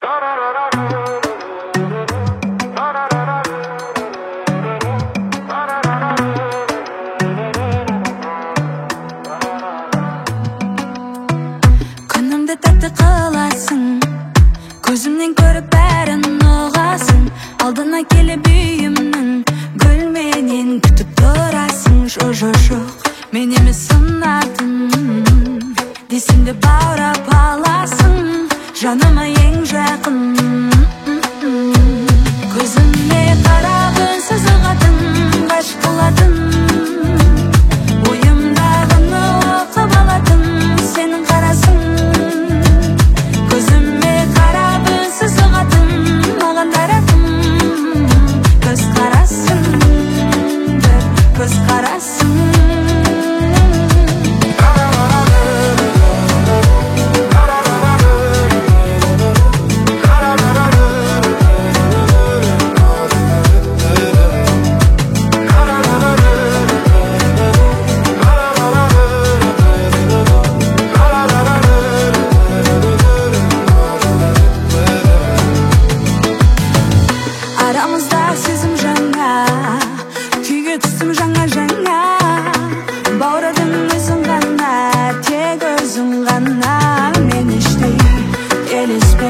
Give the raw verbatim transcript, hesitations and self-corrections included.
Күнімді тәтті қыласың, көзімнен көріп бәрін ұғасың. Алдына келіп үйімнің гүлменен күтіп тұрасың. Жо-жо-жоқ, мен емес сынатын десем де баурап аласың, жаныма ең жақын. Көзіме қарап үнсіз ұғатын, ғашық қылатын, ойымдағыны оқып алатын сенің қарасың. Көзіме қарап үнсіз ұғатын, маған таратың көз қарасың, бір көз қарасың. Арамызда сезім жаңа, күйге түстім жаңа-жаңа. Бауырадың өзің ғана, тек өзің ғана. Мен іштей елеспе